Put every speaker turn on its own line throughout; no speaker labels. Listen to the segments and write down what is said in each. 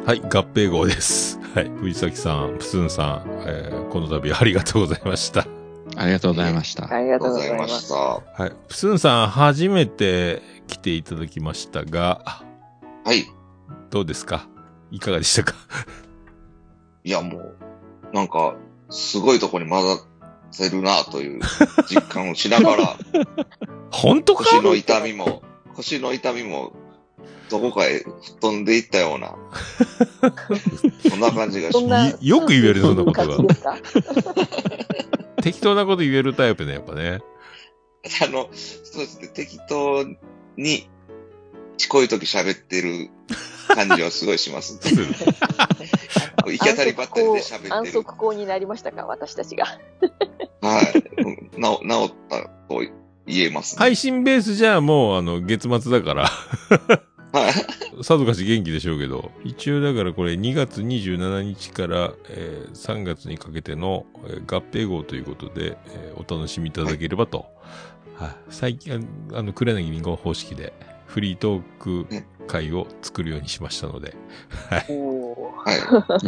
はい、合併号です。はい、藤崎さん、プスンさん、この度ありがとうございました。
ありがとうございました。
ありがとうございました。
はい、プスンさん、初めて来ていただきましたが、
はい。
どうですか？いかがでしたか？
いや、もう、なんか、すごいとこに混ざせるなという実感をしながら、
本当か？
腰の痛みも、どこかへ吹っ飛んでいったような、そんな感じがします。
よく言える、そんなことが。
ですか？
適当なこと言えるタイプね、やっぱね。
そうですね、適当に、こういう時喋ってる感じはすごいします。行き当たりばったりで喋ってる。
安息校になりましたか、私たちが。
はい。治ったと言えますね。
配信ベースじゃもう、月末だから。
はい。
さぞかし元気でしょうけど、一応だからこれ2月27日から、3月にかけての、合併号ということで、お楽しみいただければと。はい。最近、黒柳りんご方式でフリートーク会を作るようにしましたので。はい。
はい。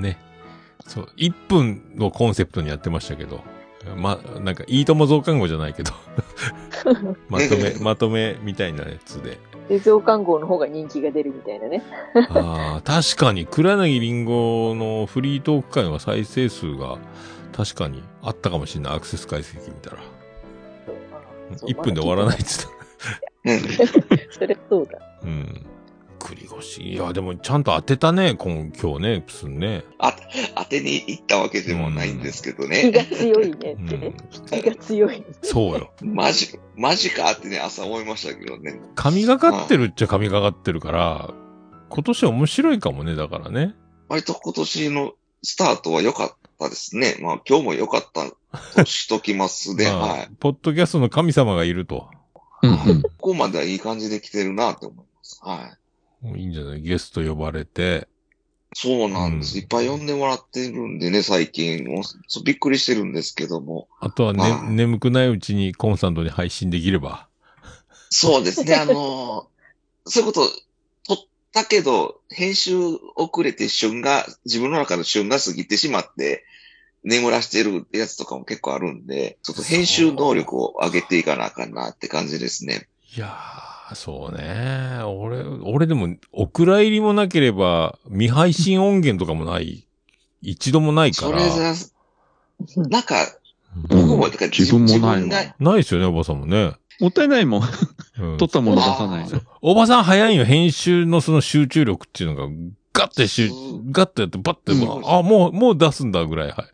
ね。そう、1分のコンセプトにやってましたけど、なんか、いいとも増刊号じゃないけど、まとめみたいなやつで。
増刊号の方が人気が出るみたいなね。
ああ、確かに、黒柳りんごのフリートーク会の再生数が、確かにあったかもしれない。アクセス解析見たら。1分で終わらないって
言ってた。それそうだ。
うん。栗越。いや、でもちゃんと当てたね、今日ね、プスンね。
当てに行ったわけでもないんですけどね。
気が強いねってね。気が強い。
そうよ。
マジかってね、朝思いましたけどね。
神がかってるっちゃ神がかってるから、今年は面白いかもね、だからね。
割と今年のスタートは良かったですね。まあ今日も良かったとしときますね。
まあ、
はい。
ポッドキャストの神様がいると。
ここまではいい感じで来てるなって思います。はい。
もういいんじゃない？ゲスト呼ばれて。
そうなんです。いっぱい呼んでもらってるんでね、最近。びっくりしてるんですけども。
あとはね、眠くないうちにコンスタントに配信できれば。
そうですね、そういうこと、撮ったけど、編集遅れて自分の中の旬が過ぎてしまって、眠らしてるやつとかも結構あるんで、ちょっと編集能力を上げていかなあかんなって感じですね。
いやー、そうね。俺でも、お蔵入りもなければ、未配信音源とかもない、一度もないから。
それじゃ、なんか、
自分もないわ。
ないですよね、おばさんもね。
もったいないもん。撮ったもの出さない。
おばさん早いよ、編集のその集中力っていうのが、ガッとやって、バッて、もう出すんだぐらい、はい。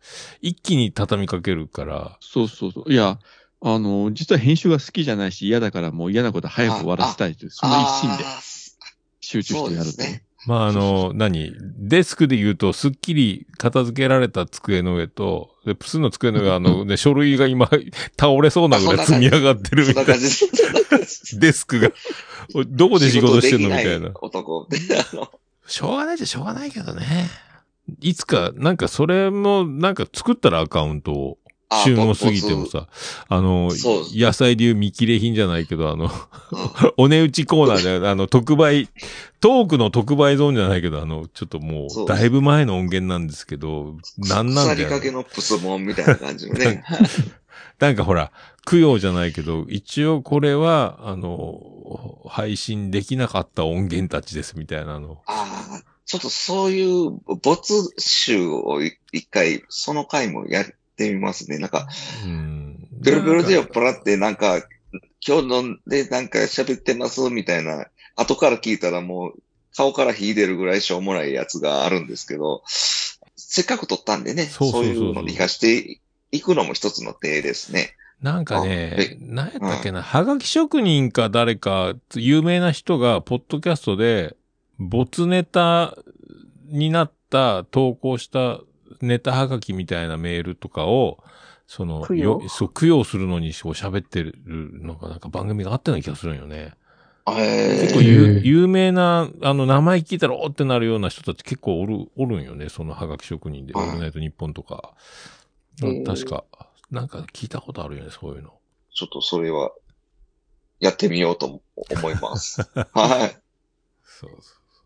一気に畳みかけるから。
そうそうそう。いや、実は編集が好きじゃないし嫌だからもう嫌なこと早く終わらせたいという、その一心で集中してやるとね。
まあデスクで言うと、すっきり片付けられた机の上と、で、プスの机の上ね、書類が今、倒れそうなぐらい積み上がってるみたいな。デスクが、どこで仕事してんのみたいな。
男。
しょうがないじゃしょうがないけどね。いつか、なんかそれも、なんか作ったらアカウントを。旬を過ぎてもさ、野菜でいう見切れ品じゃないけど、お値打ちコーナーで、特売、トークの特売ゾーンじゃないけど、ちょっともう、だいぶ前の音源なんですけど、なんだよ。
腐りかけのプスモンみたいな感じのね。
なんかほら、供養じゃないけど、一応これは、配信できなかった音源たちですみたいなの。
ちょっとそういう没集を一回、その回もやってみますね。なんか、ベロベロで酔っ払ってなんか、今日飲んでなんか喋ってますみたいな、後から聞いたらもう顔から火出るぐらいしょうもないやつがあるんですけど、せっかく撮ったんでね、そういうのに活かしていくのも一つの手ですね。
なんかね、何やったっけな、はがき職人か誰か、有名な人が、ポッドキャストで、没ネタになった投稿したネタはがきみたいなメールとかを、供養するのに喋ってるのがなんか番組があったような気がするんよね。結構有名な、名前聞いたらおってなるような人たち結構おるんよね。そのはがき職人で。オールナイトニッポンとか。確か、なんか聞いたことあるよね、そういうの。
ちょっとそれは、やってみようと思います。はい。
そう。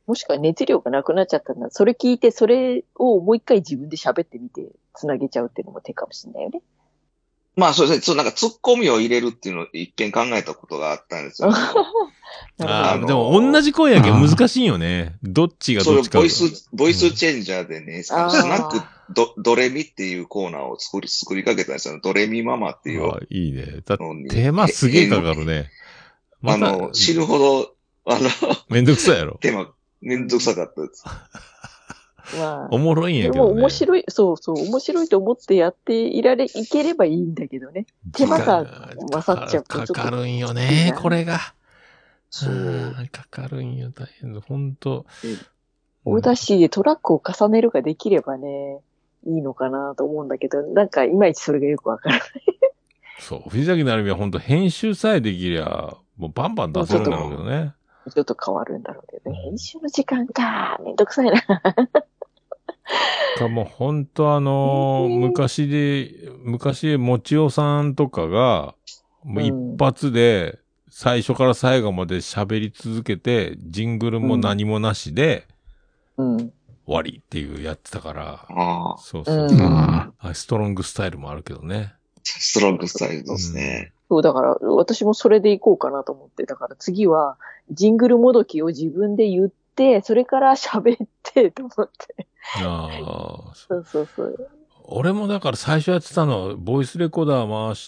もしくは熱量がなくなっちゃったんだ。それ聞いて、それをもう一回自分で喋ってみて、つなげちゃうっていうのも手かもしれないよね。
まあそうですね。そう、なんか突っ込みを入れるっていうのを一見考えたことがあったんですよ。
ああ、でも同じ声やけど難しいよね。どっちがどっちか。
ボイスチェンジャーでね、スナックドレミっていうコーナーを作りかけたんですよ。ドレミママっていう。
ああ、いいね。手間すげえかかるね。
死ぬほど、
めんどくさいやろ。
めんどくさかったです。
まあ、
おもろいんやけどね。
でも面白い、そうそう、面白いと思ってやっていければいいんだけどね。手間が勝っちゃうと
かかるんよね、これが。そう。かかるんよ、大変だ。ほんと。
オーダーシーでトラックを重ねるができればね、いいのかなと思うんだけど、なんかいまいちそれがよくわからない。
そう、藤崎なるみはほんと編集さえできりゃ、もうバンバン出せるんだろうけどね。
ちょっと変わるんだろうけどね。編集の時間か。めんどくさいな。
もうほんと昔でもちおさんとかが、もう一発で、最初から最後まで喋り続けて、ジングルも何もなしで、終わりっていうやってたから、そうそう。ストロングスタイルもあるけどね。
ストロングスタイルですね。
そう、だから私もそれでいこうかなと思って、だから次はジングルもどきを自分で言って、それから喋ってと思って。そうそうそう。
俺もだから最初やってたのは、ボイスレコーダー回して、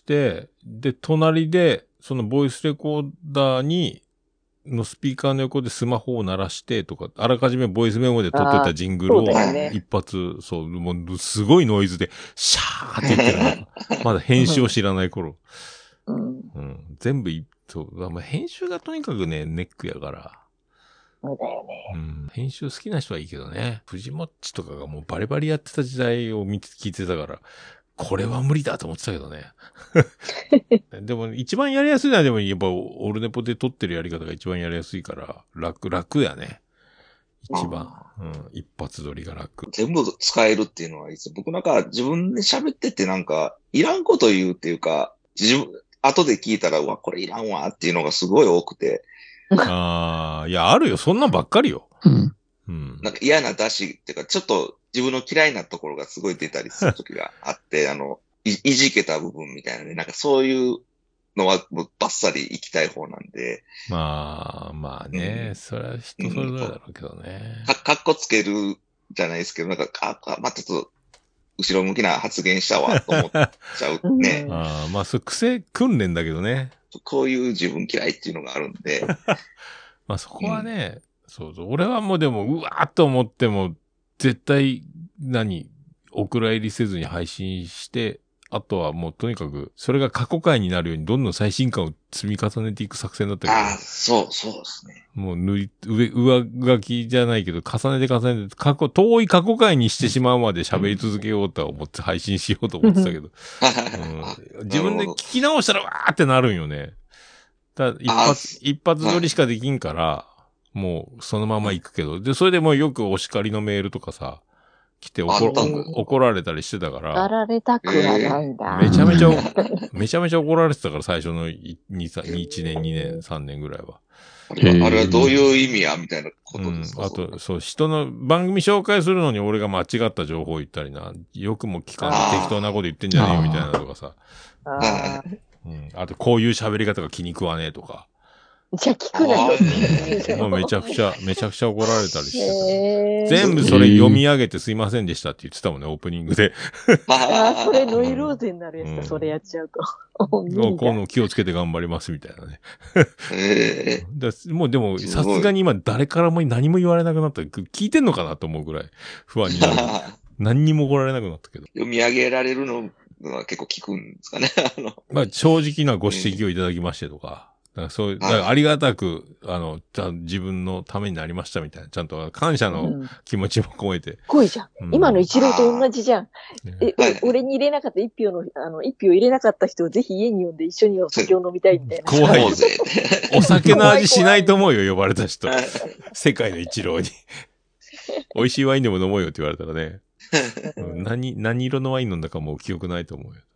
で、隣で、そのボイスレコーダーのスピーカーの横でスマホを鳴らしてとか、あらかじめボイスメモで撮っといたジングルを一発、そう、もうすごいノイズで、シャーって言ってるの。まだ編集を知らない頃。全部そう、編集がとにかくね、ネックやから。
そうだよね。
編集好きな人はいいけどね。藤もっちとかがもうバリバリやってた時代を聞いてたから、これは無理だと思ってたけどね。でも一番やりやすいのはでもやっぱオルネポで撮ってるやり方が一番やりやすいから、楽やね。一番。一発撮りが楽。
全部使えるっていうのはいいです。僕なんか自分で喋っててなんか、いらんこと言うっていうか、後で聞いたら、うわ、これいらんわっていうのがすごい多くて。
いや、あるよ。そんなんばっかりよ。
なんか嫌な出しっていうか、ちょっと自分の嫌いなところがすごい出たりする時があって、いじけた部分みたいなね、なんかそういうのはバッサリ行きたい方なんで。
まあね、それは人それぞれだろうけどね。
かっこつけるじゃないですけど、なんか、まあ、ちょっと、後ろ向きな発言したわ、と思っちゃうね。
まあ、それ癖訓練だけどね。
こういう自分嫌いっていうのがあるんで。
まあそこはね、そう、俺はもうでも、うわーっと思っても、絶対、お蔵入りせずに配信して、あとはもうとにかく、それが過去回になるようにどんどん最新刊を積み重ねていく作戦だったけど。
そうですね。
もう上書きじゃないけど、重ねて遠い過去回にしてしまうまで喋り続けようとは思って配信しようと思ってたけど。自分で聞き直したらわーってなるんよね。一発撮りしかできんから、もうそのまま行くけど。で、それでもうよくお叱りのメールとかさ、来て怒られたりしてたから。
怒られたくはないんだ。
めちゃめちゃ怒られてたから、最初の1年、2年、3年ぐらいは。
あれはどういう意味やみたいなことですか。
あと、そう、人の番組紹介するのに俺が間違った情報を言ったりな、よくも聞かんで適当なこと言ってんじゃねえよみたいなとかさ。あと、こういう喋り方が気に食わねえとか。
じゃあ聞くなよ。
もうめちゃくちゃ怒られたりしてた。全部それ読み上げてすいませんでしたって言ってたもんね、オープニングで。
それノイローゼになるやつだ、それやっちゃうと。
この気をつけて頑張りますみたいなね。もうでも、さすがに今誰からも何も言われなくなった。聞いてんのかなと思うぐらい不安になる。何にも怒られなくなったけど。
読み上げられるのは結構聞くんですかね。
まあ、正直なご指摘をいただきましてとか。そういう、ありがたく、自分のためになりましたみたいな、ちゃんと感謝の気持ちも込めて。
濃いじゃん。今の一郎と同じじゃん。俺に入れなかった一票入れなかった人をぜひ家に呼んで一緒にお酒を飲みたいみたいな。
怖いよ。お酒の味しないと思うよ、呼ばれた人。世界の一郎に。美味しいワインでも飲もうよって言われたらね。何色のワイン飲んだかもう記憶ないと思うよ。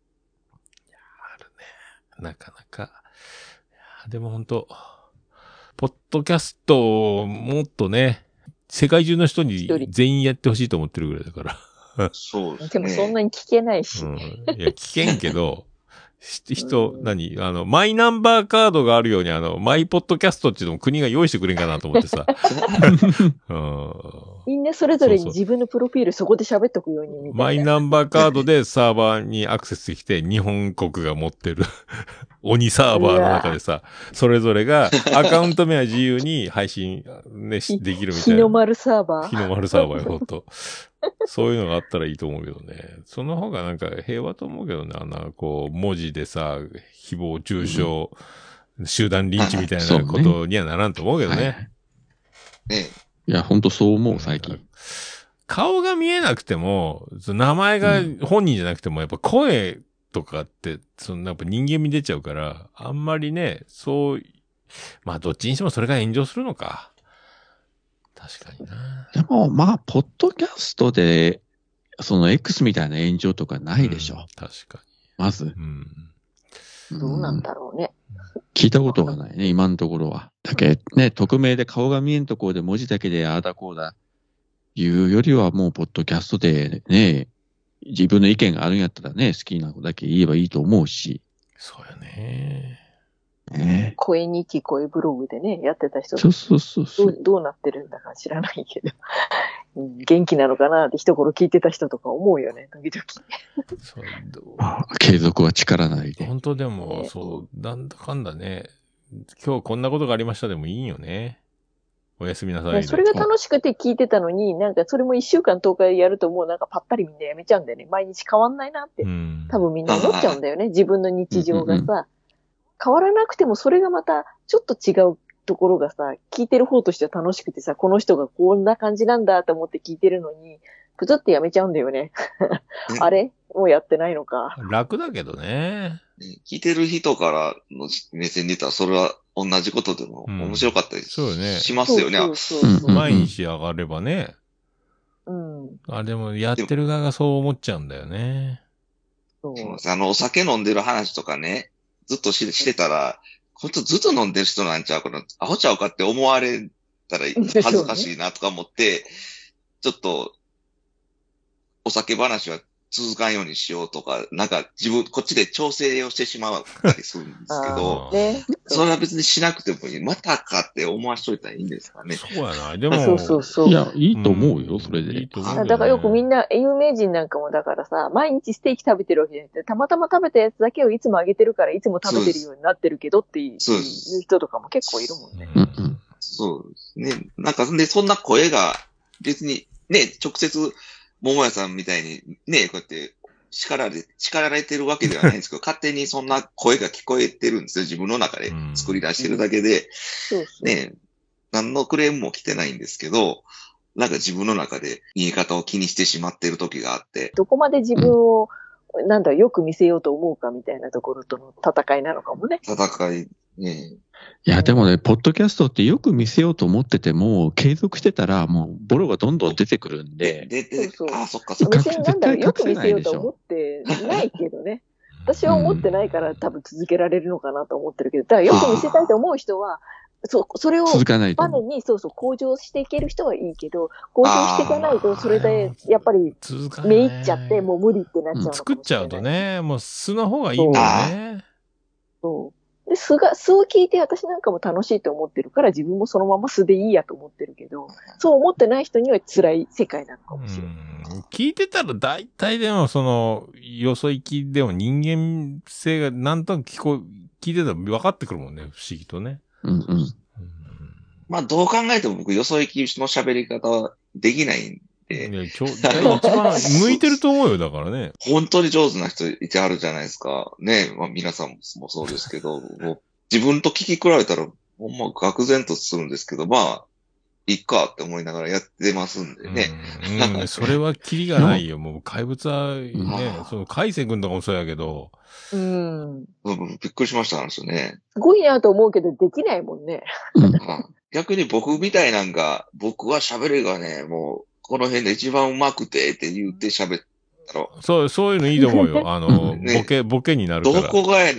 なかなか。でも本当ポッドキャストをもっとね、世界中の人に全員やってほしいと思ってるぐらいだから。
そうですね。
でもそんなに聞けないし。
いや、聞けんけど、マイナンバーカードがあるように、マイポッドキャストっていうのも国が用意してくれんかなと思ってさ。
みんなそれぞれに自分のプロフィールそこで喋っとくようにみたいな。
マイナンバーカードでサーバーにアクセスできて、日本国が持ってる鬼サーバーの中でさ、それぞれがアカウント名は自由に配信、ね、できるみたいな。
日の丸サーバー。
日の丸サーバーよ、ほんと。そういうのがあったらいいと思うけどね。その方がなんか平和と思うけどね。文字でさ、誹謗中傷、集団リンチみたいなことにはならんと思うけどね。
いや、ほんとそう思う、最近。
顔が見えなくても、名前が本人じゃなくても、やっぱ声とかって、やっぱ人間味出ちゃうから、あんまりね、まあどっちにしてもそれが炎上するのか。確かにな。
でも、まあ、ポッドキャストで、X みたいな炎上とかないでしょ。
確かに。
まず。
どうなんだろうね。
聞いたことがないね、今のところは。だけね、匿名で顔が見えんところで文字だけでああだこうだ言うよりはもう、ポッドキャストでね、自分の意見があるんやったらね、好きな子だけ言えばいいと思うし。
そうよね。
声日記、声ブログでね、やってた人。
そう
どうなってるんだか知らないけど。元気なのかなって一頃聞いてた人とか思うよね、時
々。継続は力なりで。
本当でも、なんだかんだね。今日こんなことがありましたでもいいんよね。おやすみなさい。
それが楽しくて聞いてたのに、なんかそれも1週間10日やるともうなんかパッタリみんなやめちゃうんだよね。毎日変わんないなって。多分みんな思っちゃうんだよね。自分の日常がさ。変わらなくてもそれがまたちょっと違うところがさ、聞いてる方としては楽しくてさ、この人がこんな感じなんだと思って聞いてるのに、プツってやめちゃうんだよね。あれもうやってないのか。
楽だけどね。
聞いてる人からの目線で言ったら、それは同じことでも面白かったりしますよね。
毎日上がればね。でもやってる側がそう思っちゃうんだよね。
お酒飲んでる話とかね、ずっとしてたら、こいつずっと飲んでる人なんちゃうかな、アホちゃうかって思われたら恥ずかしいなとか思って、ちょっと、お酒話は続かんようにしようとか、なんかこっちで調整をしてしまったりするんですけど、それは別にしなくてもいい。またかって思わしといたらいいんですかね。
そうやな。でも、
いや、いいと思うよ、それで。
いいと思う、
だからよくみんな、有名人なんかもだからさ、毎日ステーキ食べてるわけじゃなくて、たまたま食べたやつだけをいつもあげてるから、いつも食べてるようになってるけどっていう人とかも結構いるもんね。
そうですね。なんか、そんな声が別にね、直接、桃屋さんみたいにね、こうやって叱られてるわけではないんですけど、勝手にそんな声が聞こえてるんですよ。自分の中で作り出してるだけで。ね、何のクレームも来てないんですけど、なんか自分の中で言い方を気にしてしまってる時があって。
どこまで自分を、よく見せようと思うかみたいなところとの戦いなのかもね。
戦い、ね。
いや、でもね、ポッドキャストってよく見せようと思ってても、継続してたら、もう、ボロがどんどん出てくるんで。
そっか、そっか。
よく見せようと思ってないけどね。私は思ってないから多分続けられるのかなと思ってるけど、だからよく見せたいと思う人は、それをバネに向上していける人はいいけど、向上していかないと、それで、やっぱり、めいっちゃって、もう無理ってなっちゃうのかもしれない。
作っちゃうとね、もう素の方がいいもんね。
で、素を聞いて私なんかも楽しいと思ってるから、自分もそのまま素でいいやと思ってるけど、そう思ってない人には辛い世界なのかもしれない。
聞いてたら大体でもよそ行きでも人間性がなんとなく聞いてたら分かってくるもんね、不思議とね。
まあ、どう考えても僕、よそ行きの喋り方はできないんで。
一番向いてると思うよ、だからね。
本当に上手な人いてあるじゃないですか。ね。まあ、皆さんもそうですけど、もう自分と聞き比べたら、ほんま、愕然とするんですけど、まあ、いっかって思いながらやってますんでね。
それはキリがないよ。もう怪物はね、海星君とかもそうやけど。
びっくりしましたんですよね。
すごいなと思うけど、できないもんね。
逆に僕みたいなんが、僕は喋りがね、もう、この辺で一番上手くてって言って喋ったら。
そういうのいいと思うよ。ボケになるから。
どこがやねんって。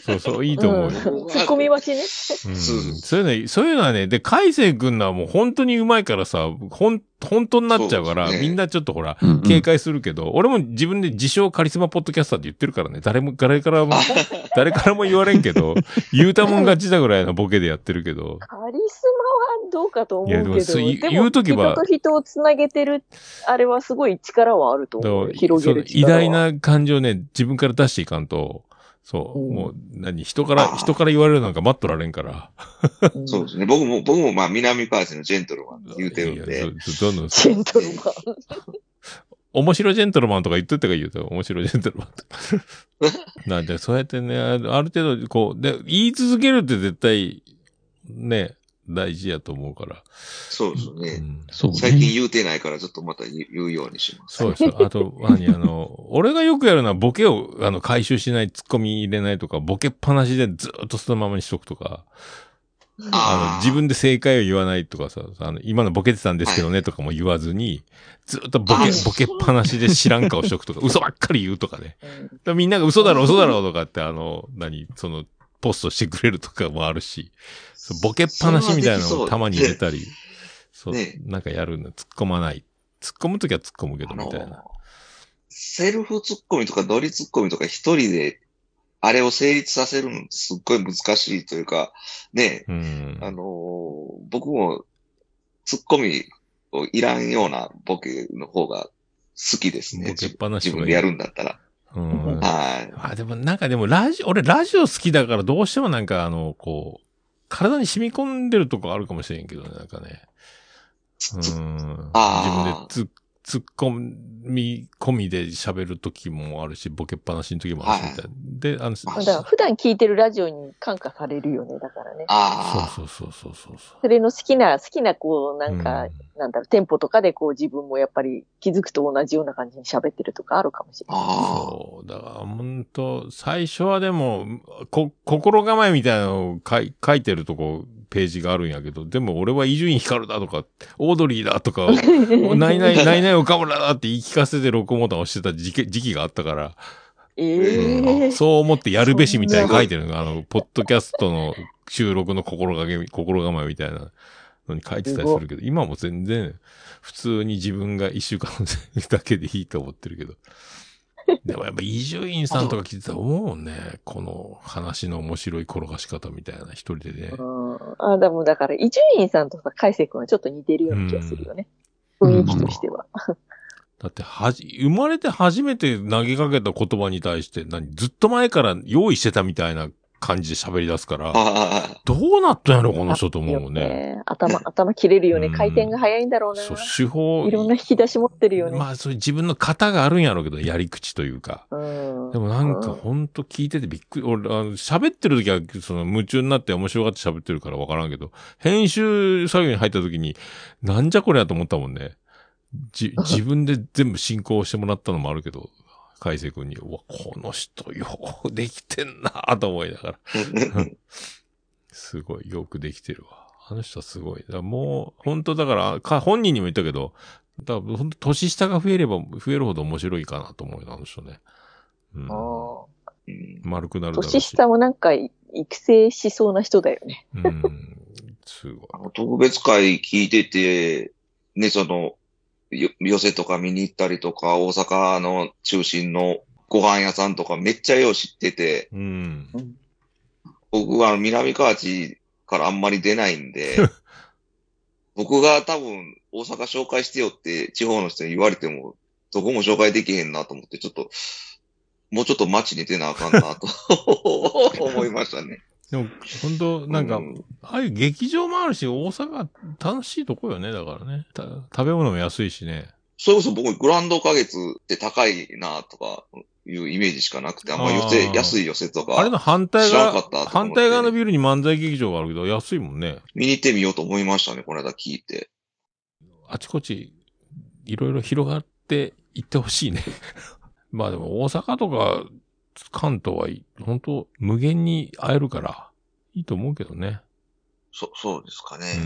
そうそう、いいと思うよ。
突っ込み待ちね。
そういうのはね、で、海星くんのはもう本当にうまいからさ、本当になっちゃうから、みんなちょっとほら、警戒するけど、俺も自分で自称カリスマポッドキャスターって言ってるからね、誰からも言われんけど、言うたもん勝ちだぐらいのボケでやってるけど。
カリスマはどうかと思うけど、
言うときは、
人と人をつなげてる、あれはすごい力はあると思う。広げる力は。
偉大な感情をね、自分から出していかんと、そう、もう、人から言われるなんか待っとられんから。
そうですね。僕もまあ、南川氏のジェントルマンって言うてるんで。
どんどん。ジェントルマン。
面白ジェントルマンとか言っとってか言うと、面白ジェントルマンとか。なんで、そうやってね、ある程度、こう、で、言い続けるって絶対、ね、大事やと思うから。
そうですね。最近言うてないからずっとまた言うようにします。
そうですよ。あと、俺がよくやるのはボケを、回収しない、突っ込み入れないとか、ボケっぱなしでずっとそのままにしとくとか、自分で正解を言わないとかさ、今のボケてたんですけどねとかも言わずに、ずっとボケっぱなしで知らん顔しとくとか、嘘ばっかり言うとかね。みんなが嘘だろとかって、ポストしてくれるとかもあるし、ボケっぱなしみたいなのをたまに入れたり、そう、なんかやるんだ。突っ込まない。突っ込むときは突っ込むけど、みたいな。
セルフ突っ込みとかドリ突っ込みとか一人で、あれを成立させるのすっごい難しいというか、ね、僕も突っ込みをいらんようなボケの方が好きですね。
ボケっぱなし
自分でやるんだったら。
はい。でも俺ラジオ好きだからどうしてもなんかこう、体に染み込んでるとこあるかもしれんけどね、なんかね。自分で突っ込みで喋る時もあるし、ボケっぱなしの時もあるし、みたいな。で、
だから普段聞いてるラジオに感化されるよね、だからね。
そう。
それの好きな、こう、なんか、テンポとかでこう自分もやっぱり気づくと同じような感じに喋ってるとかあるかもしれない。
そう。だから、本当最初はでも、心構えみたいなのを書いてるとこ、ページがあるんやけど、でも俺は伊集院光だとか、オードリーだとか、ないない岡村だって言い聞かせて録音ボタンを押してた時期があったから、そう思ってやるべしみたいに書いてるの。ポッドキャストの収録の心構えみたいなのに書いてたりするけど、今も全然普通に自分が一週間だけでいいと思ってるけど。でもやっぱ伊集院さんとか聞いてたら思うもんね。この話の面白い転がし方みたいな一人でね。
でもだから伊集院さんとか海星君はちょっと似てるような気がするよね。雰囲気としては。
だって生まれて初めて投げかけた言葉に対してずっと前から用意してたみたいな感じで喋り出すから、どうなったんやろ、この人と思うもんね。
頭切れるよね。回転が早いんだろうな。
そう、手法。
いろんな引き出し持ってるよね。
まあ、そういう自分の型があるんやろうけど、やり口というか。でもなんかほんと聞いててびっくり。俺、喋ってる時は、夢中になって面白がって喋ってるからわからんけど、編集作業に入った時に、なんじゃこりゃと思ったもんね。自分で全部進行してもらったのもあるけど、海星君に、うわ、この人よくできてんなぁと思いながら。すごいよくできてるわ。あの人はすごい。もう、本当だから、本人にも言ったけど、だから本当年下が増えれば増えるほど面白いかなと思うよ、あの人ね。丸くなるだろうし。
年下もなんか育成しそうな人だよね。
すごい。
特別会聞いてて、ね、寄せとか見に行ったりとか、大阪の中心のご飯屋さんとかめっちゃよう知ってて、僕は南河内からあんまり出ないんで、僕が多分大阪紹介してよって地方の人に言われても、どこも紹介できへんなと思って、もうちょっと街に出なあかんなと思いましたね。
でも、本当なんか、ああいう劇場もあるし、大阪楽しいとこよね、だからね。食べ物も安いしね。
それこそ僕、グランド花月って高いなとかいうイメージしかなくて、あんま安い寄せとか。
あれの反対側のビルに漫才劇場があるけど、安いもんね。
見に行ってみようと思いましたね、この間聞いて。
あちこち、いろいろ広がっていってほしいね。まあでも大阪とか関東は本当無限に会えるからいいと思うけどね。
そうですかね。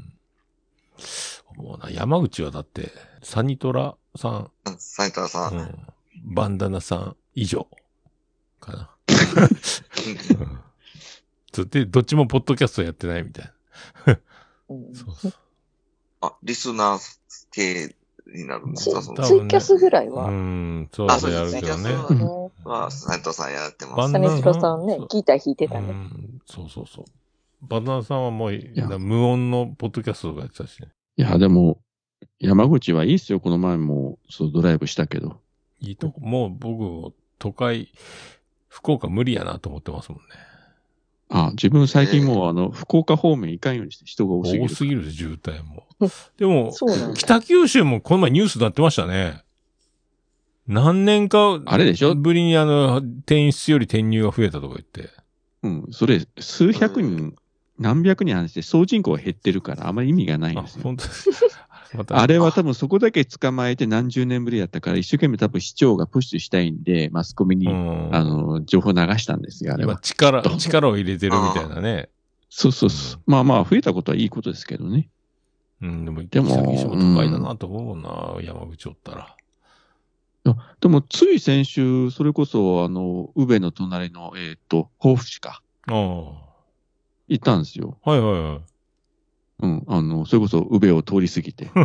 もうな、山口はだってサニトラさん、
バンダナさん、
バンダナさん以上かな。 で、どっちもポッドキャストやってないみたいな。そうそう。
リスナー系になるんですか？
ツイキャスぐらいは。
そうそうやるけどね。
斉藤さんやってます。
金城さんね、ギター弾いてたね。
そうそうそう。バナナさんはもう、無音のポッドキャストとかやってたしね。
いや、でも、山口はいいっすよ。この前も、ドライブしたけど。
いいとこ。もう僕、都会、福岡無理やなと思ってますもんね。
自分最近もう、福岡方面行かんようにして人が多すぎる。
多すぎる渋滞も。でも、北九州もこの前ニュースになってましたね。何年か、
あれでしょ
ぶりに転出より転入が増えたとか言って。
それ、数百人、何百人話して、総人口が減ってるから、あまり意味がないんですよ。
本当
あれは多分そこだけ捕まえて何十年ぶりやったから、一生懸命多分市長がプッシュしたいんで、マスコミに、情報流したんですよ、あれは。
力を入れてるみたいなね。
そうそうそう。まあまあ、増えたことはいいことですけどね。
でも、北九州も都会だなと思うもんな、山口おったら。
でも、つい先週、それこそ、宇部の隣の、防府市か。行ったんですよ。
はいはいはい。
それこそ、宇部を通り過ぎて。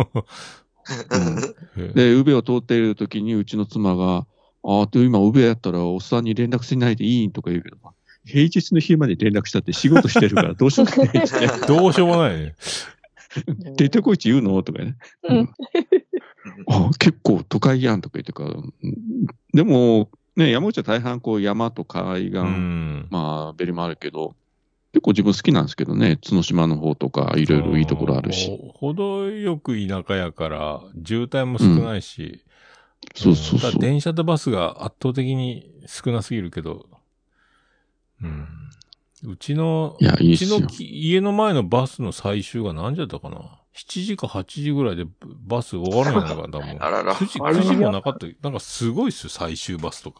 で、宇部を通っている時に、うちの妻が、今、宇部やったら、おっさんに連絡しないでいいんとか言うけど、平日の昼まで連絡したって仕事してるから、どうしようもない。
どうしようもないね。
出てこいち言うのとかね。結構都会やんとか言ってから。でも、ね、山口は大半山と海岸、ベリもあるけど、結構自分好きなんですけどね、角島の方とかいろいろいいところあるし。
程よく田舎やから、渋滞も少ないし、
そうそうそう。
電車とバスが圧倒的に少なすぎるけど、うちの家の前のバスの最終が何時だったかな ?7 時か8時ぐらいでバス終わるんやなかったもん。9時もなかった。なんかすごいっすよ、最終バスとか。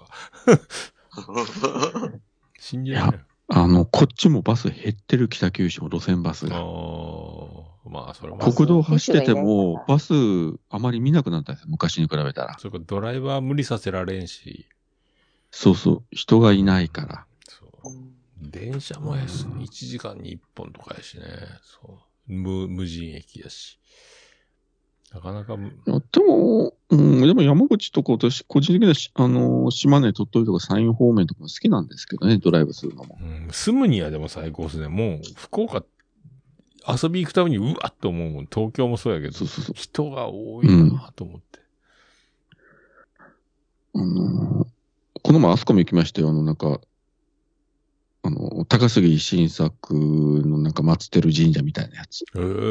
信じられない。
こっちもバス減ってる北九州も路線バスが。
まあ、それも。
国道走ってても、バスあまり見なくなったんですよ、昔に比べたら。
そうか、ドライバー無理させられんし。
そうそう、人がいないから。
電車も1時間に1本とかやしね。そう。無人駅やし。なかなか。
でも山口とか私、個人的には、島根、鳥取とか山陰方面とか好きなんですけどね、ドライブするのも。
住むにはでも最高ですね。もう、福岡、遊び行くためにうわっと思うもん。東京もそうやけど、人が多いなと思って。
この前あそこも行きましたよ。高杉晋作の祀ってる神社みたいなやつ。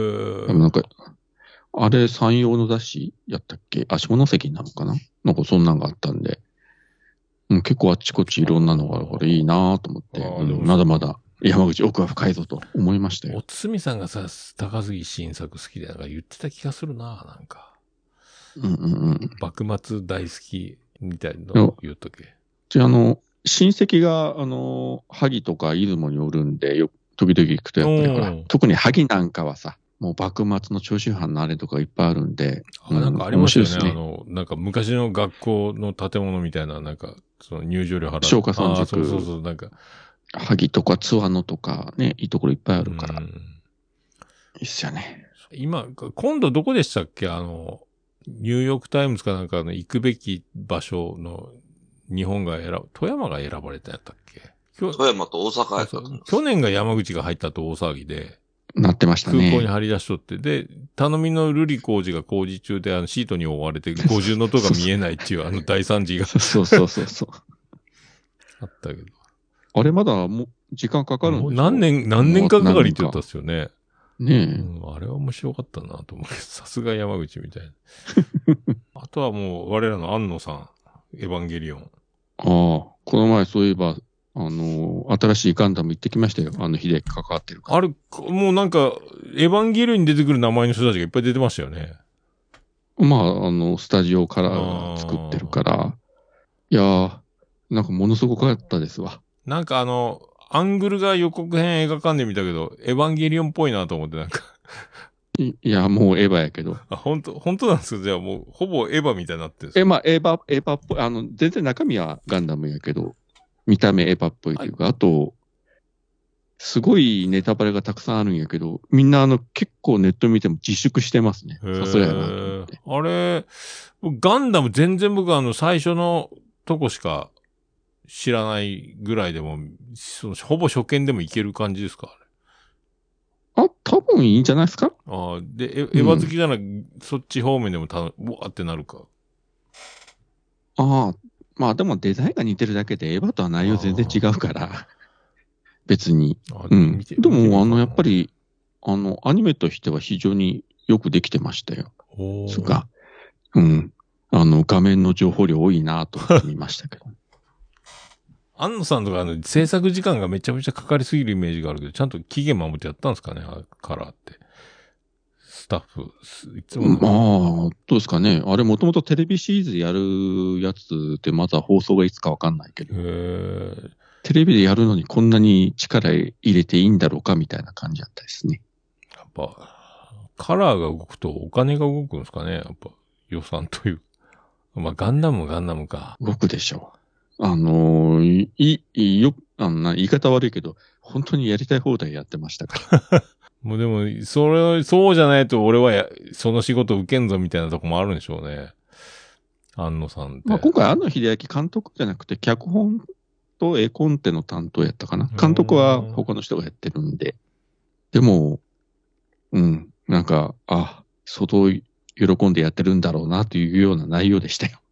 あれ、山陽の出しやったっけ？下関なのかな？そんなんがあったんで。結構あっちこっちいろんなのがあるからいいなと思って、まだまだ山口奥は深いぞと思いましたよ。
おつみさんがさ、高杉晋作好きで言ってた気がするななんか。幕末大好きみたいなの言うとけ。
親戚が、萩とか出雲におるんで、時々行くとやっぱりほら、特に萩なんかはさ、もう幕末の長州藩のあれとかいっぱいあるんで。
なんかありましたよね。なんか昔の学校の建物みたいな、その入場料払って。
松下村塾。
そう、
萩とか津和野とかね、いいところいっぱいあるから。いいっすよね。
今度どこでしたっけニューヨークタイムズかなんかの行くべき場所の日本が富山が選ばれたんやったっけ？
富山と大阪やった。
去年が山口が入ったと大騒ぎで。
なってましたね。
空港に張り出しとって。で、頼みの瑠璃工事が工事中でシートに覆われて五重の塔が見えないっていう大惨事が。
そう。
あったけど。
あれまだもう時間かかるんでしょ？
何年かかりって言ったっすよね。
ね
え。あれは面白かったなと思うけど、さすが山口みたいな。あとはもう我らの安野さん、エヴァンゲリオン。
この前そういえば、新しいガンダム行ってきましたよ。秀樹関わってるから。
あれ、もうなんか、エヴァンゲリオンに出てくる名前の人たちがいっぱい出てましたよね。
スタジオから作ってるから。いやー、なんかものすごかったですわ。
なんかアングルが予告編映画館で見たけど、エヴァンゲリオンっぽいなと思って
いや、もうエヴァやけど。
本当なんですか？じゃあもう、ほぼエヴァみたいになってるんです
か？エヴァっぽい。全然中身はガンダムやけど。 見た目エヴァっぽいというか、あと、すごいネタバレがたくさんあるんやけど、みんな結構ネット見ても自粛してますね。さすがやなと思って。
あれ、ガンダム全然僕最初のとこしか知らないぐらいでも、ほぼ初見でもいける感じですか？
多分いいんじゃないですか？
で、エヴァ好きなら、そっち方面でもうわーってなるか。
まあでもデザインが似てるだけでエヴァとは内容全然違うから、別に。でも、やっぱり、アニメとしては非常によくできてましたよ。そうか。画面の情報量多いなと思って見ましたけど。
安野さんとか制作時間がめちゃめちゃかかりすぎるイメージがあるけど、ちゃんと期限守ってやったんですかね、カラーって。スタッフ、いつも。
どうですかね。あれもともとテレビシリーズやるやつってまだ放送がいつかわかんないけど。テレビでやるのにこんなに力入れていいんだろうかみたいな感じだったですね。
やっぱ、カラーが動くとお金が動くんですかね、やっぱ予算という。まあガンダムか。
動くでしょう。言い方悪いけど、本当にやりたい放題やってましたから。
もうでも、そうじゃないと俺はその仕事受けんぞみたいなとこもあるんでしょうね。安野さんって。
まあ今回安野秀明監督じゃなくて、脚本と絵コンテの担当やったかな。監督は他の人がやってるんで。でも、なんか、相当喜んでやってるんだろうなというような内容でしたよ。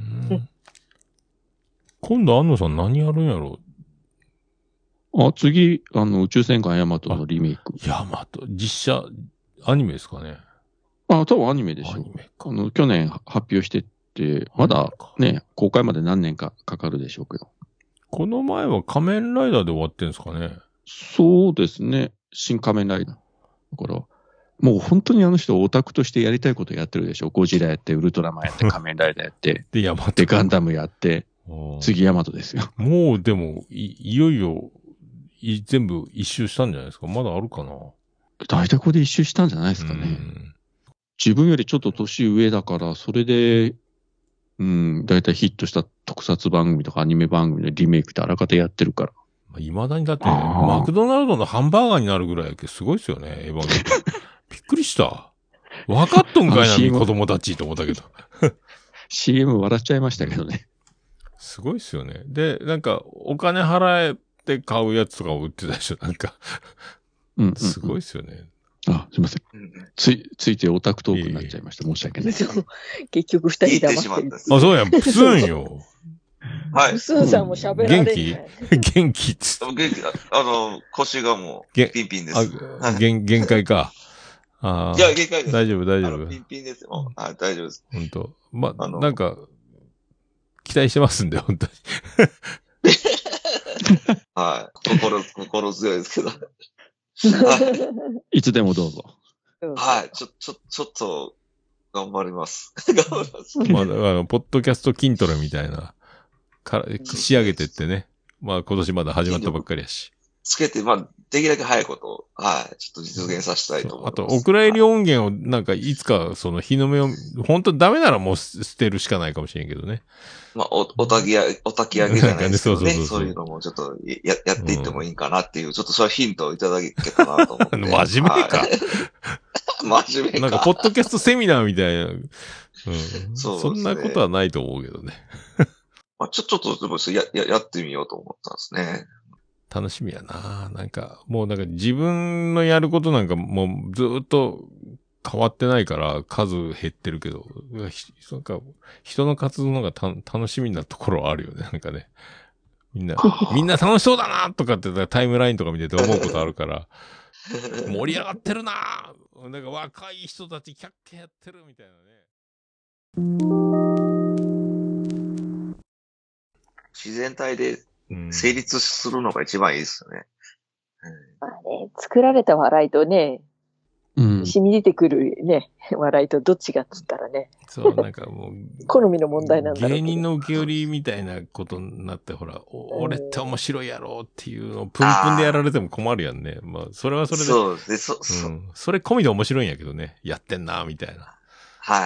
今度安野さん何やるんやろう？
次、宇宙戦艦ヤマトのリメイク。
ヤマト、実写、アニメですかね。
多分アニメでしょう。アニメか。去年発表してて、まだね、公開まで何年かかかるでしょうけど。
この前は仮面ライダーで終わってんですかね。
そうですね。新仮面ライダー。だから、もう本当にあの人オタクとしてやりたいことやってるでしょ。ゴジラやって、ウルトラマンやって、仮面ライダーやって、で、ガンダムやって、次ヤマトですよ。
もうでも、いよいよ、全部一周したんじゃないですか。まだあるかな。
大体ここで一周したんじゃないですかね。自分よりちょっと年上だから、それで、大体ヒットした特撮番組とかアニメ番組のリメイクってあらかたやってるから。
未だにだって、マクドナルドのハンバーガーになるぐらいやけすごいですよね、エヴァンゲリオン。びっくりした。分かっとんかいな、子供たちと思ったけど。
CM 笑っちゃいましたけどね。
すごいっすよね。で、なんか、お金払えて買うやつとかを売ってたでしょ、なんか。すごいっすよね。
すいません。ついてオタクトークになっちゃいました。申し訳ない。
結局二人黙ってる。
そうやん、プスンよ。
はい。
プスンさんも喋られない。
元気っつって。
元気、腰がもう、ピンピンです。
限界か。
いや、限界です。大
丈夫。
ピンピンですよ。大丈夫です。
本当。なんか、期待してますんで、本当に。
はい。心強いですけど。
いつでもどうぞ。
はい。ちょっと、頑張ります。頑張ります。
ポッドキャスト筋トレみたいな、仕上げてってね。今年まだ始まったばっかりやし。
つけて、できるだけ早いことを、ちょっと実現させたいと思います。
あと、お蔵入り音源をなんかいつか日の目を、本当ダメならもう捨てるしかないかもしれんけどね。
お焚き上げじゃないですけどね。そういうのもちょっとやっていってもいいかなっていう、ちょっとそれヒントをいただけたなと思って。
真面目か。
真面目か。
なんか、ポッドキャストセミナーみたいな。そんなことはないと思うけどね。
ちょっと、でもやってみようと思ったんですね。
楽しみやな。なんか自分のやることなんかもうずっと変わってないから数減ってるけど、なんか人の活動の方が楽しみなところはあるよね。なんかね。みんな楽しそうだなとかってタイムラインとか見てて思うことあるから、盛り上がってるな。なんか若い人たちキャッキャやってるみたいな
ね。自然体で成立するのが一番いいですよね。
作られた笑いとね、染み出てくるね、笑いとどっちがっつったらね。
そう、なんかもう。
好みの問題なんだろうけど。
芸人の受け売りみたいなことになって、ほら、俺って面白いやろっていうのをプンプンでやられても困るやんね。それはそれで。
そうで、
それ込みで面白いんやけどね。やってんな、みたいな。
はい。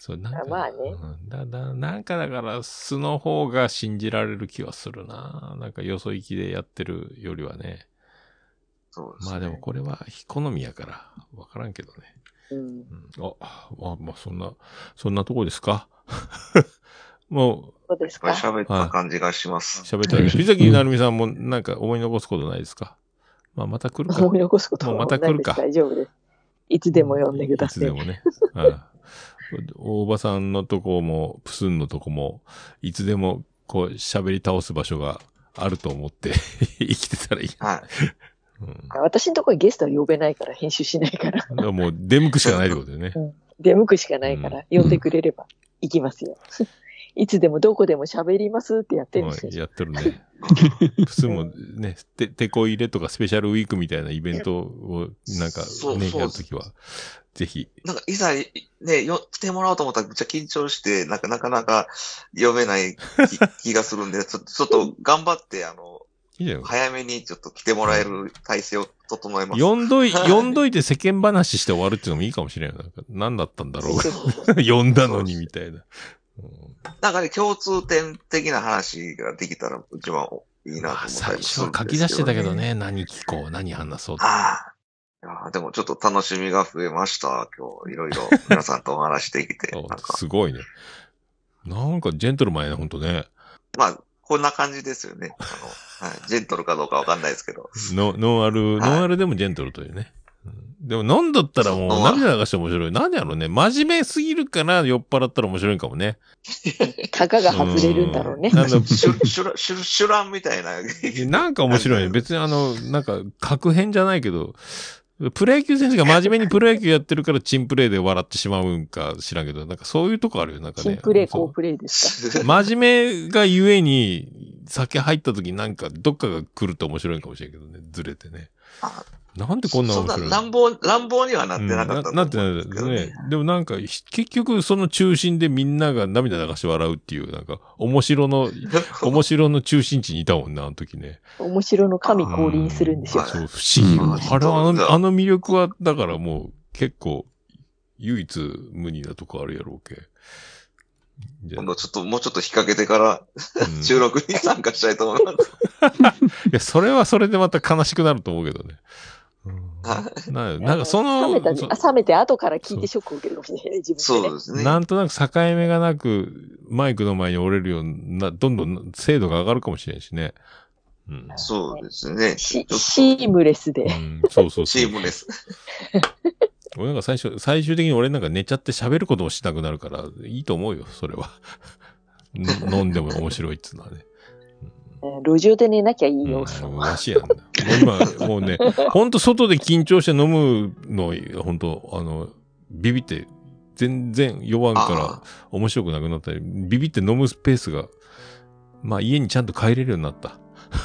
そう、なんか。
まあね。
なんかだから、素の方が信じられる気はするな。なんかよそ行きでやってるよりはね。
そうですね。
まあでもこれは好みやから、わからんけどね。まあそんなとこですかもう。
そうですか。
喋った感じがします。
喋ったね。藤崎成美さんもなんか思い残すことないですか？まあまた来るか。
思い残すことはないです。もうまた来るか。大丈夫です。いつでも呼んでください。
いつでもね。大場さんのとこも、プスンのとこも、いつでもこう喋り倒す場所があると思って生きてたらいい。
はい。
私のところにゲストは呼べないから、編集しないから。
だからもう出向くしかないってことだよね。
出向くしかないから、呼んでくれれば行きますよ。いつでもどこでも喋りますってやってるんですよ。
やってるね。プスンもね、テコ入れとかスペシャルウィークみたいなイベントをなんかね、やるときは、ぜひ。
なんかいざね、来てもらおうと思ったらめっちゃ緊張して、なかなか読めない気がするんで、ちょっと頑張って、早めにちょっと来てもらえる体制を整えます。
読んどいて世間話して終わるっていうのもいいかもしれない。何だったんだろう。読んだのにみたいな。
なんかね、共通点的な話ができたら一番いいなと思ったりするんですよね。
最初は書き出してたけどね、何聞こう、何話そうって。
でもちょっと楽しみが増えました。今日いろいろ皆さんとお話できて。
すごいね。なんかジェントルマンやね、ほんとね。
まあ、こんな感じですよね。ジェントルかどうかわかんないですけど。
ノンアルでもジェントルというね。でも飲んだったらもう涙流して面白い。何やろうね。真面目すぎるから酔っ払ったら面白いかもね。
たかが外れるんだろうね。
シュランみたいな。
なんか面白いね。別になんか、格変じゃないけど、プロ野球選手が真面目にプロ野球やってるからチンプレーで笑ってしまうんか知らんけど、なんかそういうとこあるよ。なんかね。
チンプレー、コープレーですか。
真面目がゆえに、酒入った時なんかどっかが来ると面白いかもしれんけどね。ずれてね。なんでこんな面白いの？
そんな乱暴にはなってなかった、
なってないですね。でもなんか、結局その中心でみんなが涙流して笑うっていう、なんか、面白の中心地にいたもんな、あの時ね。
面白の神降臨するんですよ。
そう、不思議。あの魅力は、だからもう、結構、唯一無二なとこあるやろうけ。
今度もうちょっと引っ掛けてから、収録に参加したいと思います。
いや、それはそれでまた悲しくなると思うけどね。なんか
冷めて後から聞いてショックを受けるかもしれない、自分で。
そうですね。
なんとなく境目がなく、マイクの前に折れるような、どんどん精度が上がるかもしれんしね。
そうですね。
シームレスで。
そう。
シームレス。
俺なんか最終的に俺なんか寝ちゃって喋ることもしなくなるから、いいと思うよ、それは。飲んでも面白いっつうのはね。
路上で寝なきゃいいよ。
らしいやんだ。今、もうね、ほんと外で緊張して飲むの、ほんと、ビビって、全然弱んから面白くなくなったり、ビビって飲むスペースが、まあ家にちゃんと帰れるようになった。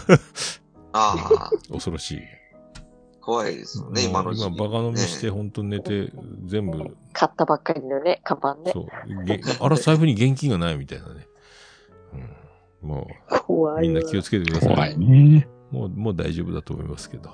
恐ろしい。
怖いですよね、今の時期。
今バカ飲みしてほんと寝て、全部。
買ったばっかりのね、カバンね。
そう。財布に現金がないみたいなね。もう、
怖い。
みんな気をつけてください。
怖いね。
もう大丈夫だと思いますけど。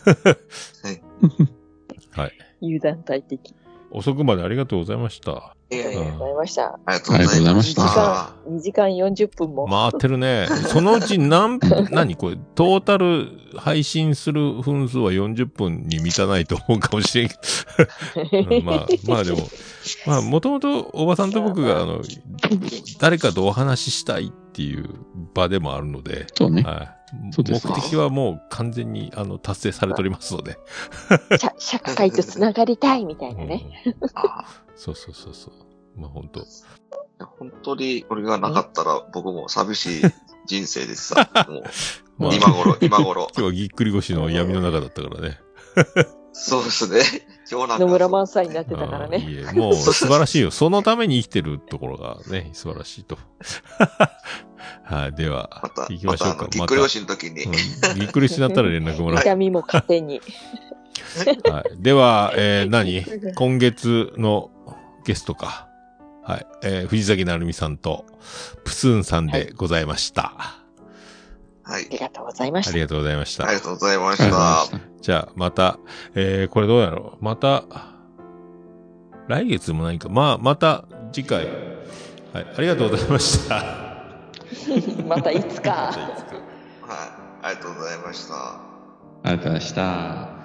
はい。
油断大敵。
遅くまでありがとうございました。
ありがとうございました。
ありがとうございました。
2時間40分も。
回ってるね。そのうち何これ、トータル配信する分数は40分に満たないと思うかもしれんけど。まあでも、もともとおばさんと僕が誰かとお話ししたいっていう場でもあるので。
そうね。
はい。目的はもう完全に達成されておりますので。
社会とつながりたいみたいなね。
そう。まあ本
当にこれがなかったら僕も寂しい人生ですさ。もう今頃。
今日はぎっくり腰の闇の中だったからね。
そうですね。今日なんか。
野村萬斎になってたからね。
もう素晴らしいよ。そのために生きてるところがね、素晴らしいと。はい、では、行きましょうか。
ぎっくり腰の時に。
ぎっくり腰になったら連絡もらう。
痛みも糧に。
はい。では、今月のゲストか。はい。藤崎成美さんと、プスーンさんでございました。
はい。
ありがとうございました。
ありがとうございました。
ありがとうございました。
じゃあ、また、これどうやろう。また、来月も何か、また、 次回、はい、ありがとうございました。
またいつか。
はい、ありがとうございました。
ありがとうございました。